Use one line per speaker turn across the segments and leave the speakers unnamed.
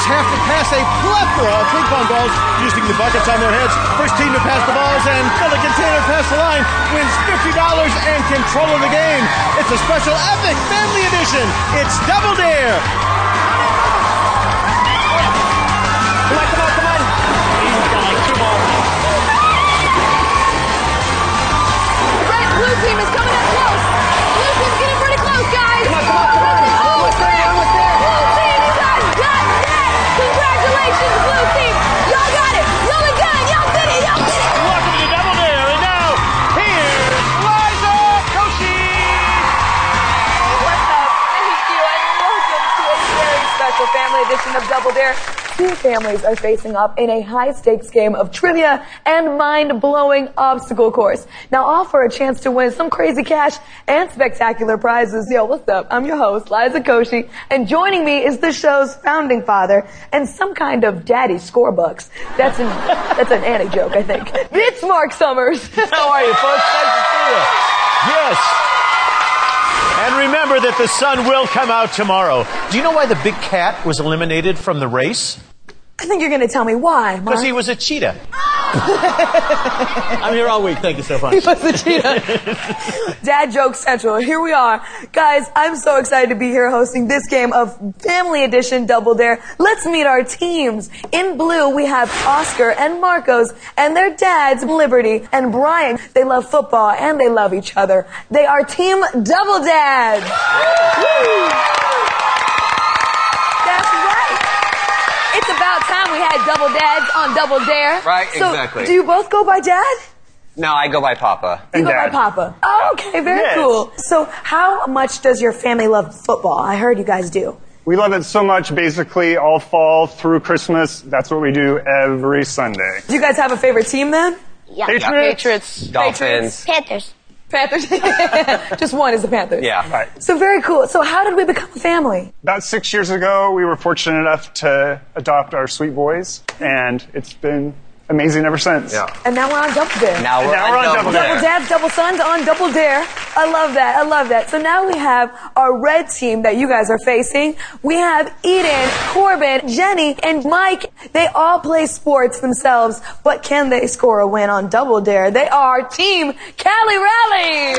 have to pass a plethora of ping pong balls using the buckets on their heads. First team to pass the balls and fill the container past the line wins $50 and control of the game. It's a special epic family edition. It's Double Dare. Come on, come on, come on. He's got like 2 balls.
The red blue team is coming up close. Blue team's getting pretty close, guys.
Come on, come on, come on. We're almost there, we're almost there.
Blue team, you guys got that. Congratulations, blue team. Y'all got it. Y'all are good. Y'all did it. Y'all did it.
Welcome to Double Dare. And now, here's Liza Koshy.
What's up? Thank you, and welcome to a very special family edition of Double Dare. 2 families are facing up in a high-stakes game of trivia and mind-blowing obstacle course. Now, all for a chance to win some crazy cash and spectacular prizes. Yo, what's up? I'm your host, Liza Koshy, and joining me is the show's founding father and some kind of daddy scorebucks. That's an Annie joke, I think. It's Mark Summers.
How are you, folks? Nice to see you. Yes. And remember that the sun will come out tomorrow. Do you know why the big cat was eliminated from the race?
I think you're going to tell me why, Mark.
Because he was a cheetah. I'm here all week. Thank you so much.
He was a cheetah. Dad joke central. Here we are. Guys, I'm so excited to be here hosting this game of Family Edition Double Dare. Let's meet our teams. In blue, we have Oscar and Marcos and their dads, Liberty and Brian. They love football and they love each other. They are Team Double Dads. That's right. It's about time we had Double Dads on Double Dare.
Right,
so,
exactly.
Do you both go by Dad?
No, I go by Papa.
You go by Papa. Oh, okay, very cool. So how much does your family love football? I heard you guys do.
We love it so much, basically, all fall through Christmas. That's what we do every Sunday.
Do you guys have a favorite team then?
Yeah.
Patriots.
Dolphins.
Panthers.
Panthers. Just one is the Panthers.
Yeah.
Right.
So very cool. So how did we become a family?
About 6 years ago, we were fortunate enough to adopt our sweet boys, and it's been amazing ever since.
Yeah.
And now we're on Double Dare.
Now we're on Double Dare.
Double Dads, Double Sons on Double Dare. I love that. I love that. So now we have our red team that you guys are facing. We have Eden, Corbin, Jenny, and Mike. They all play sports themselves, but can they score a win on Double Dare? They are Team Cali Rally.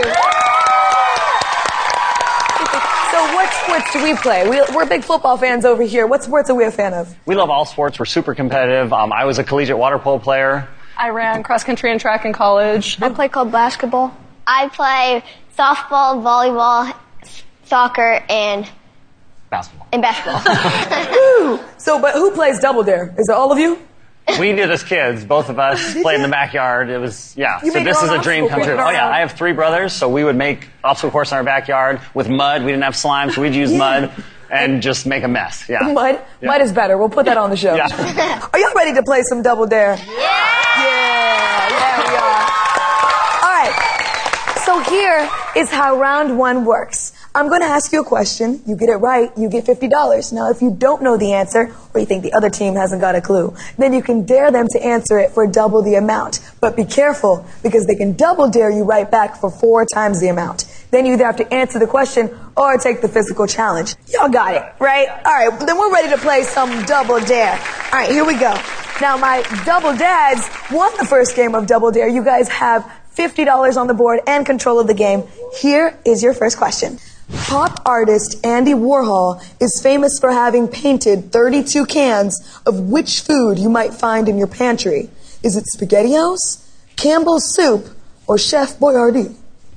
So what sports do we play? We're big football fans over here. What sports are we a fan of?
We love all sports. We're super competitive. I was a collegiate water polo player.
I ran cross country and track in college.
I play club basketball. I play softball, volleyball, soccer, and
Basketball.
So, but who plays Double Dare? Is it all of you?
We did as kids. Both of us played in the backyard. It was, yeah.
You
So
made
this
your
is
own
a dream come
obstacle
true.
course.
Oh, yeah. I have 3 brothers, so we would make obstacle course in our backyard with mud. We didn't have slime, so we'd use mud and just make a mess. Yeah.
Mud?
Yeah.
Mud is better. We'll put that on the show.
Yeah.
Are y'all ready to play some Double Dare? Yeah, we are. All right. So here is how round 1 works. I'm going to ask you a question. You get it right, you get $50. Now, if you don't know the answer, or you think the other team hasn't got a clue, then you can dare them to answer it for double the amount. But be careful, because they can double dare you right back for 4 times the amount. Then you either have to answer the question or take the physical challenge. Y'all got it, right? All right, then we're ready to play some Double Dare. All right, here we go. Now, my Double Dads won the first game of Double Dare. You guys have $50 on the board and control of the game. Here is your first question. Pop artist Andy Warhol is famous for having painted 32 cans of which food you might find in your pantry. Is it SpaghettiOs, Campbell's Soup, or Chef Boyardee?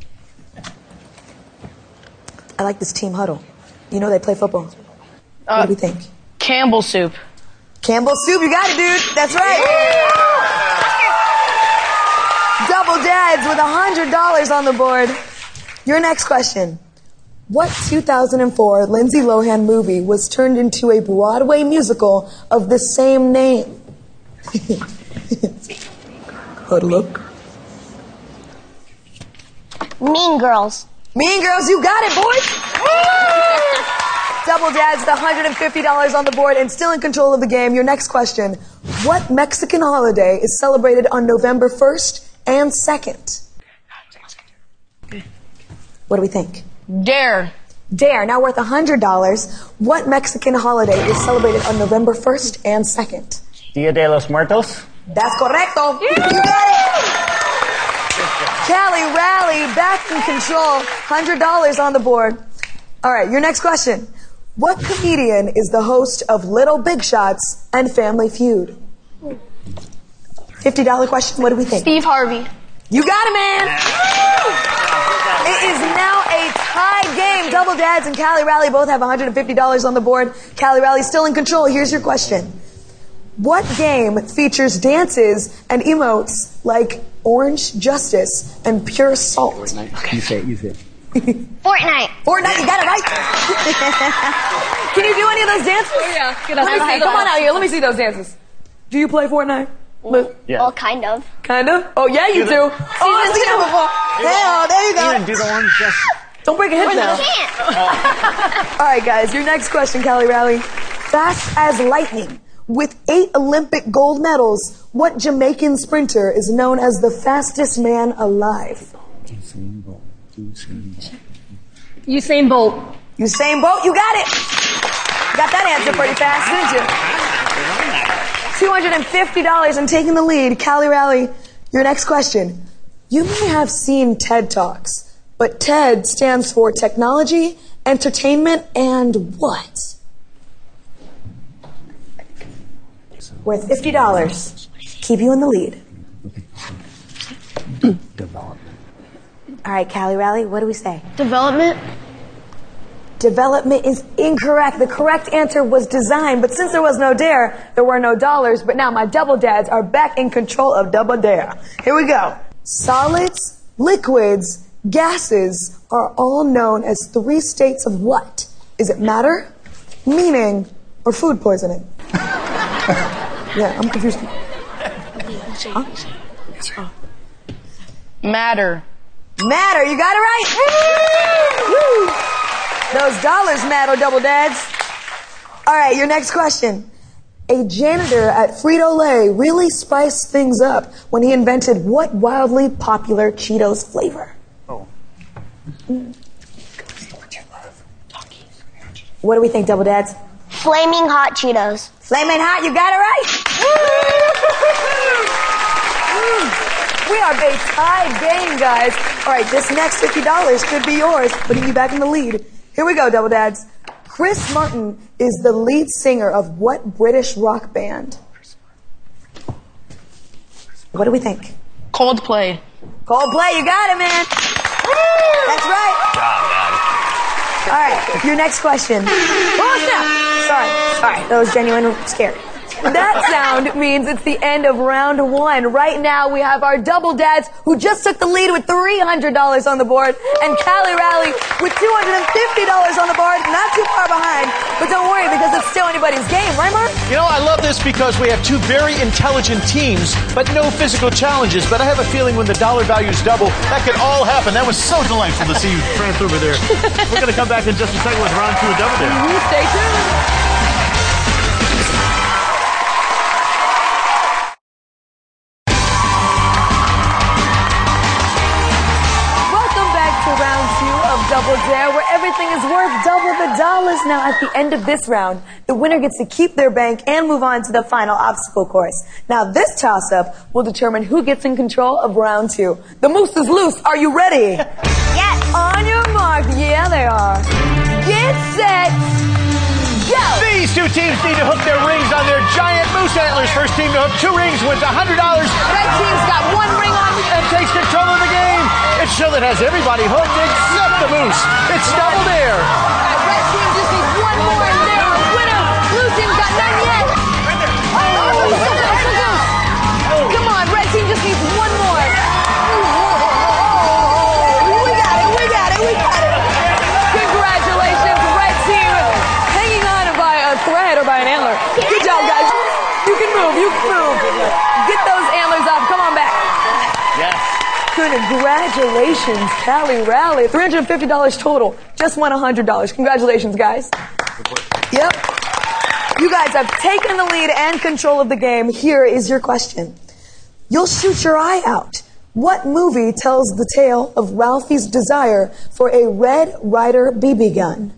I like this team huddle. You know they play football. What do we think?
Campbell soup.
Campbell's Soup, you got it, dude. That's right. Double Dads with $100 on the board. Your next question. What 2004 Lindsay Lohan movie was turned into a Broadway musical of the same name? Huddle up.
Mean Girls.
Mean Girls, you got it, boys. Double Dads, the $150 on the board and still in control of the game. Your next question. What Mexican holiday is celebrated on November 1st and 2nd? What do we think?
Dare.
Dare, now worth $100. What Mexican holiday is celebrated on November 1st and 2nd?
Dia de los Muertos.
That's correcto. You got it. Callie Rally back in control. $100 on the board. All right, your next question. What comedian is the host of Little Big Shots and Family Feud? $50 question. What do we think?
Steve Harvey.
You got it, man. It is now a tie game. Double Dads and Callie Rally both have $150 on the board. Callie Rally still in control. Here's your question. What game features dances and emotes like Orange Justice and Pure Salt?
Okay. You say it.
Fortnite.
Fortnite, you got it right. Can you do any of those dances?
Oh, yeah.
Let me see. Come on out here. Let me see those dances. Do you play Fortnite?
Yeah.
Well, kind of.
Kind of? Oh, yeah, you do. Oh, I've seen it before. Yeah, there you go.
Do the Orange Justice.
Don't break a hip now.
Can't.
All right, guys, your next question, Callie Rally. Fast as lightning. With 8 Olympic gold medals, what Jamaican sprinter is known as the fastest man alive?
Usain Bolt.
Usain Bolt, you got it. Got that answer pretty fast, didn't you? $250 and taking the lead. Callie Rally, your next question. You may have seen TED Talks, but TED stands for Technology, Entertainment, and what? Worth $50. Keep you in the lead.
Development.
All right, Callie Rally, what do we say?
Development.
Development is incorrect. The correct answer was design, but since there was no dare, there were no dollars. But now my double dads are back in control of Double Dare. Here we go. Solids, liquids, gases are all known as 3 states of what? Is it matter, meaning, or food poisoning? Yeah, I'm confused. Huh?
Matter.
Matter, you got it right. Woo! Those dollars matter, Double Dads. All right, your next question. A janitor at Frito-Lay really spiced things up when he invented what wildly popular Cheetos flavor? What do we think, Double Dads?
Flaming hot Cheetos.
Flaming hot, you got it right. We are a tie game, guys. All right, this next $50 could be yours, putting you back in the lead. Here we go, Double Dads. Chris Martin is the lead singer of what British rock band? What do we think?
Coldplay.
Coldplay, you got it, man. That's right. All right, your next question. Oh, snap. Sorry, that was genuine scary. That sound means it's the end of round 1. Right now, we have our Double Dads who just took the lead with $300 on the board, and Callie Rally with $250 on the board. Not too far behind, but don't worry because it's still anybody's game, right, Mark?
You know, I love this because we have 2 very intelligent teams, but no physical challenges. But I have a feeling when the dollar values double, that could all happen. That was so delightful to see you prance over there. We're going to come back in just a second with round 2 of Double Dare.
Stay tuned. Double Dare, where everything is worth double the dollars. Now, at the end of this round, the winner gets to keep their bank and move on to the final obstacle course. Now, this toss-up will determine who gets in control of round 2. The moose is loose. Are you ready?
Yes.
On your mark. Yeah, they are. Get set. Go.
These 2 teams need to hook their rings on their giant moose antlers. First team to hook 2 rings wins $100.
Red team's got 1 ring on
And takes control of the game. It's a show that has everybody hooked except the moose. It's Double Dare.
Red team just needs 1 more and they're a winner. Blue team's got none yet. Come on, red team just needs 1 more. We got it. Congratulations, red team. Hanging on by a thread or by an antler. Good job, guys. You can move. Get those antlers off. Come on back.
Yes.
Congratulations, Callie Rally. $350 total. Just won $100. Congratulations, guys. Yep. You guys have taken the lead and control of the game. Here is your question. You'll shoot your eye out. What movie tells the tale of Ralphie's desire for a Red Ryder BB gun?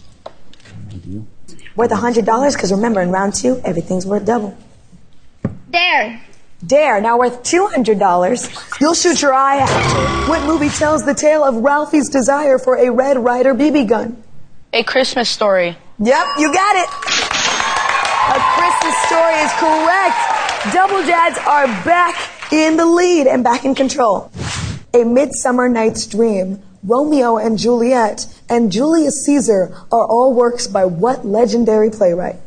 Worth $100, because remember, in round 2, everything's worth double.
Dare.
Dare, now worth $200. You'll shoot your eye out. What movie tells the tale of Ralphie's desire for a Red Ryder BB gun?
A Christmas Story.
Yep, you got it. A Christmas Story is correct. Double Dads are back in the lead and back in control. A Midsummer Night's Dream, Romeo and Juliet, and Julius Caesar are all works by what legendary playwright?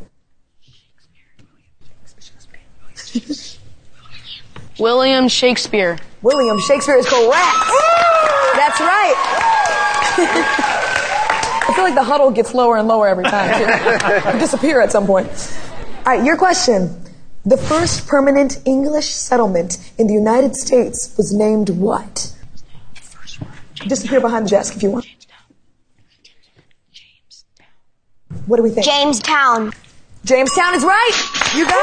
William Shakespeare.
William Shakespeare is correct. That's right. I feel like the huddle gets lower and lower every time, too. You disappear at some point. All right, your question. The first permanent English settlement in the United States was named what? Disappear behind the desk if you want. What do we think?
Jamestown.
Jamestown is right. You got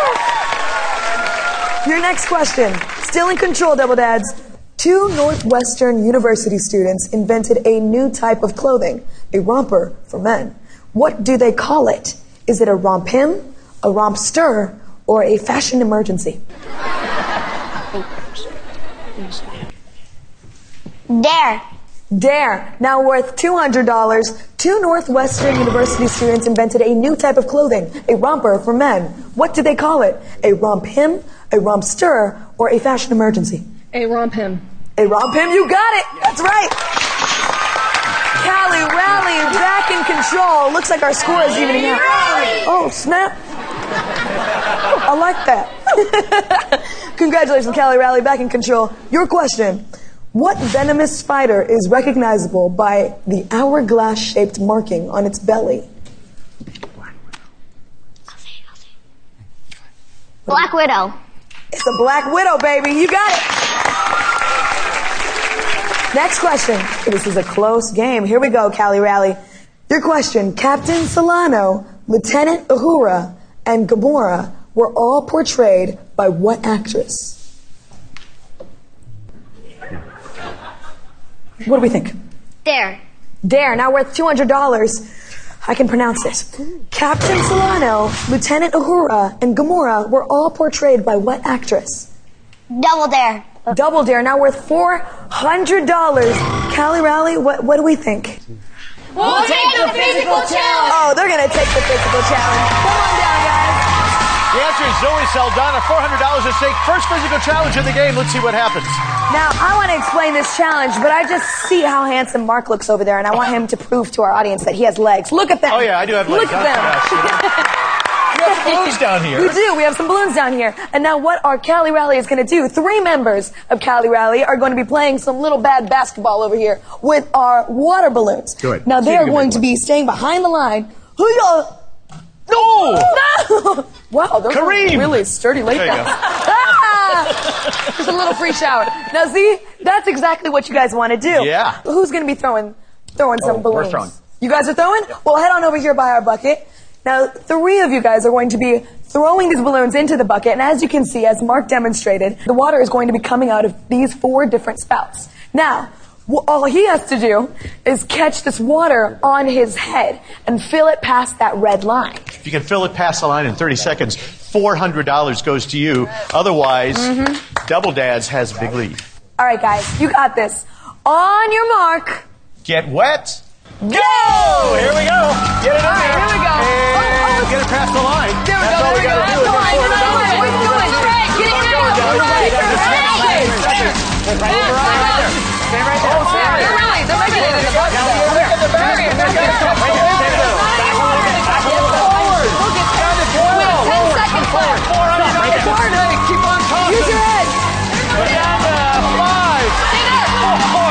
it. Your next question. Still in control, Double Dads. 2 Northwestern University students invented a new type of clothing, a romper for men. What do they call it? Is it a romp him, a rompster, or a fashion emergency?
Dare.
Dare, now worth $200. 2 Northwestern University students invented a new type of clothing, a romper for men. What do they call it? A romp him, a rompster, or a fashion emergency?
A romp him.
A romp him, you got it. That's right. Callie Rally back in control. Looks like our score is evening out. Oh, snap. I like that. Congratulations, Callie Rally, back in control. Your question. What venomous spider is recognizable by the hourglass-shaped marking on its belly?
Black Widow.
It's a black widow, baby. You got it. Next question. This is a close game. Here we go, Callie Rally. Your question. Captain Solano, Lieutenant Uhura, and Gamora were all portrayed by what actress? What do we think?
Dare.
Dare, now worth $200. I can pronounce this. Captain Solano, Lieutenant Uhura, and Gamora were all portrayed by what actress?
Double Dare.
Double Dare, now worth $400. Callie Rally, what do we think?
We'll take the physical challenge.
Oh, they're going to take the physical challenge. Come on down, guys.
The answer is Zoe Saldana, $400 at stake. First physical challenge in the game. Let's see what happens.
Now, I want to explain this challenge, but I just see how handsome Mark looks over there, and I want him to prove to our audience that he has legs. Look at them.
Oh, yeah, I do have legs.
Look at them.
We have balloons down here.
We do. We have some balloons down here. And now what our Callie Rally is going to do, 3 members of Callie Rally are going to be playing some little bad basketball over here with our water balloons.
Good.
Now, they are going to be staying behind the line.
No!
No! Wow, those are
Kareem!
really sturdy late
There you
guys.
go.
Ah! Just a little free shower. Now, see, that's exactly what you guys want to do.
Yeah.
Who's going to be throwing some balloons?
we're throwing.
You guys are throwing? Well, head on over here by our bucket. Now, 3 of you guys are going to be throwing these balloons into the bucket, and as you can see, as Mark demonstrated, the water is going to be coming out of these 4 different spouts. Now, all he has to do is catch this water on his head and fill it past that red line.
If you can fill it past the line in 30 seconds, $400 goes to you. Otherwise, Double Dads has a big lead.
All right, guys, you got this. On your mark.
Get wet.
Go!
Here we go. Get it in there.
Here we go.
And get it past the line.
There we
That's
go,
all
there we go.
gotta
That's
do.
the line.
Get
That's the line. What are you doing? Greg, get it down.
Stay right there.
They're really, they're making it in the bucket. Very, very good.
Forward. Down to 12.
10 seconds left.
Keep on talking.
Use your head.
Down to 5. 4.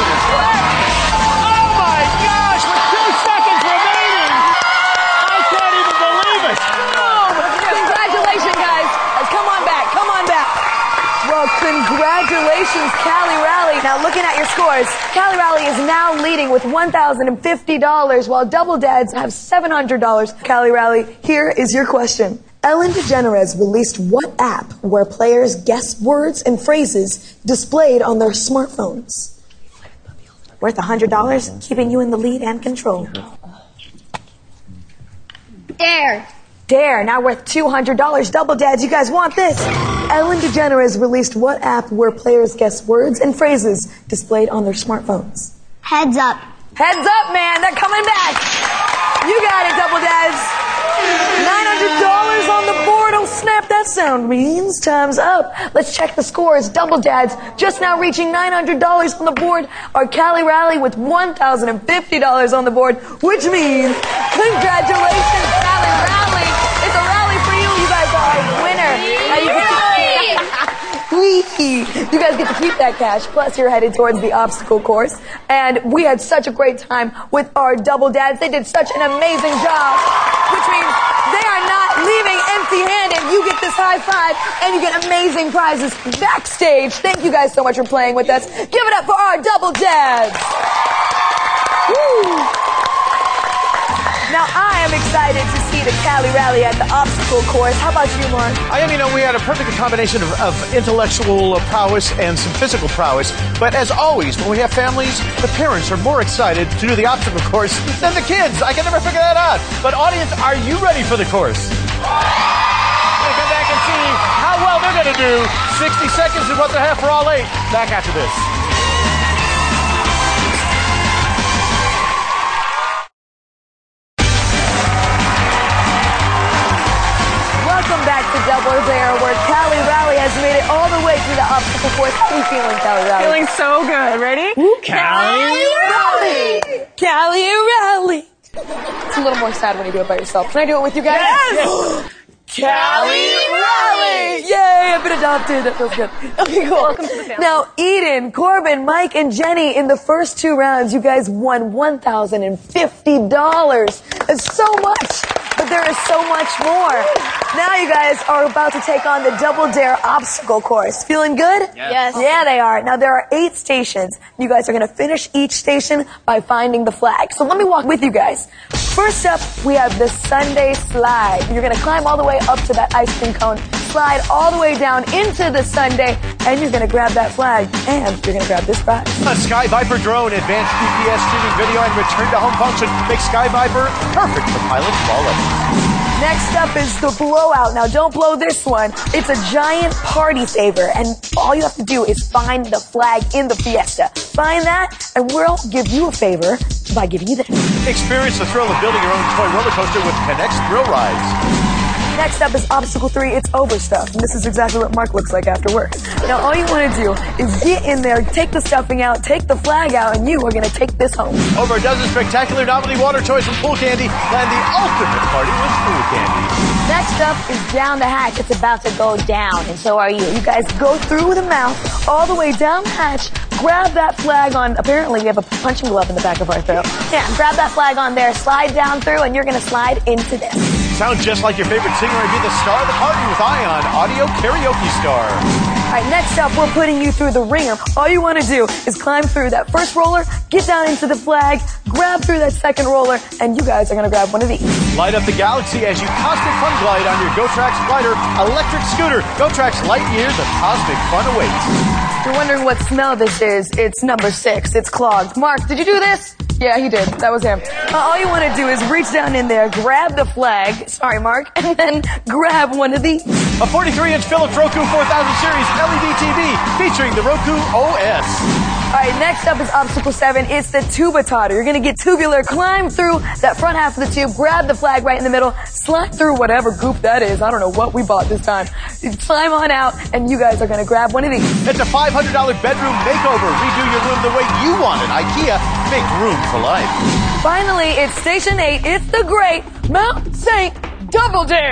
Oh my gosh, with 2 seconds remaining. I can't even believe it.
Congratulations, guys. Come on back. Come on back. Well, congratulations, Callie Rally. Now, looking at your scores, Callie Rally is now leading with $1,050, while Double Dads have $700. Callie Rally, here is your question. Ellen DeGeneres released what app where players guess words and phrases displayed on their smartphones? Worth $100, keeping you in the lead and control. Dare, now worth $200. Double Dads, you guys want this? Ellen DeGeneres released what app where players guess words and phrases displayed on their smartphones?
Heads Up.
Heads up, man. They're coming back. You got it, Double Dads. $900 on the board. Oh, snap. That sound means time's up. Let's check the scores. Double Dads just now reaching $900 on the board. Our Cali Rally with $1,050 on the board, which means congratulations, Cali Rally. It's a rally for you. You guys are a winner. You guys get to keep that cash, plus you're headed towards the obstacle course. And we had such a great time with our Double Dads. They did such an amazing job, which means they are not leaving empty-handed. You get this high five, and you get amazing prizes backstage. Thank you guys so much for playing with us. Give it up for our Double Dads. Woo. Now, I am excited to see the Cali Rally at the obstacle course. How about you, Mark?
I am, we had a perfect combination of intellectual prowess and some physical prowess. But as always, when we have families, the parents are more excited to do the obstacle course than the kids. I can never figure that out. But audience, are you ready for the course? We're going to come back and see how well they're going to do. 60 seconds is what they have for all 8. Back after this.
Welcome back to Double Dare, where Cali Rally has made it all the way through the obstacle course. How are you feeling, Cali Rally?
Feeling so good. Ready?
Cali Rally! Cali Rally! It's a little more sad when you do it by yourself. Can I do it with you guys?
Yes!
Cali Rally! Yay, I've been adopted. That feels good. Okay, cool.
Welcome to the family.
Now, Eden, Corbin, Mike, and Jenny, in the first 2 rounds, you guys won $1,050. That's so much, but there is so much more. Now you guys are about to take on the Double Dare obstacle course. Feeling good?
Yes.
Yeah, they are. Now, there are 8 stations. You guys are going to finish each station by finding the flag. So let me walk with you guys. First up, we have the Sunday slide. You're going to climb all the way up to that ice cream cone, slide all the way down into the Sunday, and you're going to grab that flag, and you're going to grab this prize.
A Sky Viper drone, advanced GPS streaming video, and return to home function makes Sky Viper perfect for pilots of all levels.
Next up is the blowout. Now, don't blow this one. It's a giant party saver, and all you have to do is find the flag in the Fiesta. Find that, and we'll give you a favor by giving you this.
Experience the thrill of building your own toy roller coaster with Connect's Thrill Rides.
Next up is Obstacle 3. It's overstuffed, and this is exactly what Mark looks like after work. Now, all you want to do is get in there, take the stuffing out, take the flag out, and you are going to take this home.
Over a dozen spectacular novelty water toys from Pool Candy land the ultimate party with Pool Candy.
Next up is down the hatch. It's about to go down, and so are you. You guys go through the mouth, all the way down the hatch, grab that flag on, apparently we have a punching glove in the back of our throat. Yeah, grab that flag on there, slide down through, and you're going to slide into this.
Sound just like your favorite singer and be the star of the party with Ion Audio Karaoke Star.
All right, next up, we're putting you through the ringer. All you want to do is climb through that first roller, get down into the flag, grab through that second roller, and you guys are going to grab one of these.
Light up the galaxy as you Cosmic Fun glide on your GoTrax Glider electric scooter. GoTrax Light Years of Cosmic Fun awaits.
If you're wondering what smell this is, it's number 6. It's clogged. Mark, did you do this? Yeah, he did. That was him. All you want to do is reach down in there, grab the flag, sorry, Mark, and then grab one of these.
A 43-inch Philips Roku 4000 series LED TV featuring the Roku OS.
All right, next up is Obstacle 7. It's the Tuba Totter. You're going to get tubular, climb through that front half of the tube, grab the flag right in the middle, slide through whatever goop that is. I don't know what we bought this time. You climb on out, and you guys are going to grab one of these.
It's a $500 bedroom makeover. Redo your room the way you want it. IKEA, make room for life.
Finally, it's Station 8. It's the great Mount St. Double Dare.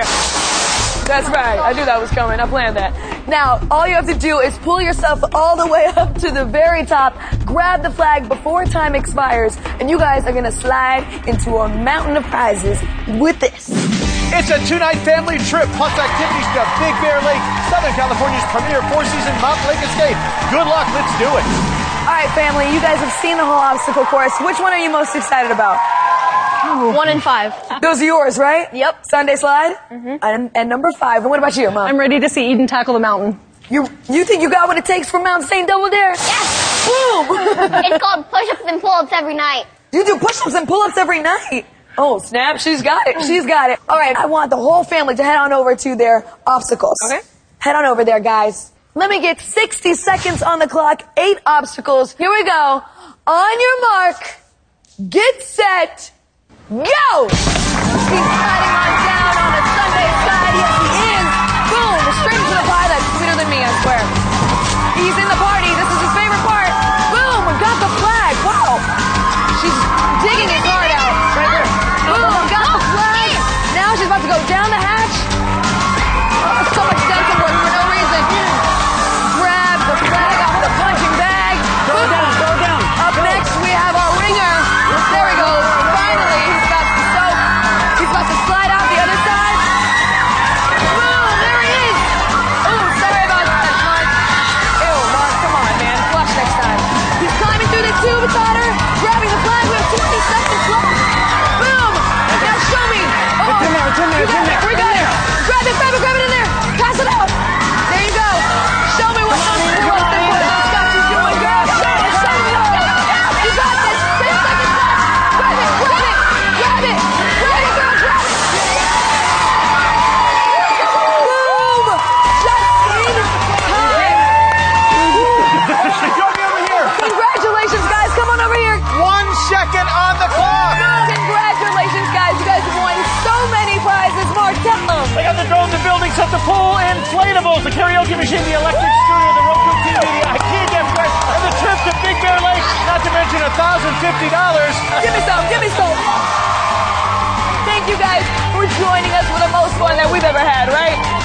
That's right. I knew that was coming. I planned that. Now, all you have to do is pull yourself all the way up to the very top, grab the flag before time expires, and you guys are going to slide into a mountain of prizes with this.
It's a 2-night family trip plus activities to Big Bear Lake, Southern California's premier 4-season mountain lake escape. Good luck. Let's do it.
All right, family, you guys have seen the whole obstacle course. Which one are you most excited about?
Wow.
1 and 5.
Those are yours, right?
Yep.
Sunday slide? Mm-hmm. And number 5. And what about you, Mom?
I'm ready to see Eden tackle the mountain.
You think you got what it takes for Mount St. Double Dare?
Yes.
Boom!
It's called push-ups and pull-ups every night.
You do push-ups and pull-ups every night. Oh, snap. She's got it. She's got it. All right. I want the whole family to head on over to their obstacles.
Okay.
Head on over there, guys. Let me get 60 seconds on the clock. 8 obstacles. Here we go. On your mark. Get set. Go! He's sliding on down on a Sunday slide. Yes, he is. Boom. Straight into the pie. That's sweeter than me, I swear. He's in the party. This is his favorite part. Boom. We got the flag. Wow. She's digging his heart out. Right there. Boom. Got the flag. Now she's about to go down the hatch. Oh, so much dental work for no reason. Grab the flag off the punching bag.
Throw it down, throw it down.
Up next, we have our ringer. There he goes. Finally, he's about to slide out the other side. Boom, there he is. Ooh, sorry about that, Mark. Ew, Mark, come on, man. Flush next time. He's climbing through the tube. It's on her. Grabbing the flag. We have 20 seconds left. Boom. Now show me. Oh,
It's in there, it's in there, it's in there.
We got it. Grab it in there. Pass it out. There you go. Show me what those pull-ups and push-ups got you doing, girl. Show me. You got this. 10 seconds left. Grab it, girl. Grab it. Boom. Just in time.
Show me over here.
Congratulations, guys. Come on over here.
1 second on the clock.
Congratulations, guys. You guys won so many prizes. Mark, tell them.
They got the drone, the building set, the pool, inflatables, the karaoke machine, the electric scooter, the Roku TV, the IKEA gift card, and the trip to Big Bear Lake, not to mention $1,050.
Give me some. Thank you guys for joining us for the most fun that we've ever had, right?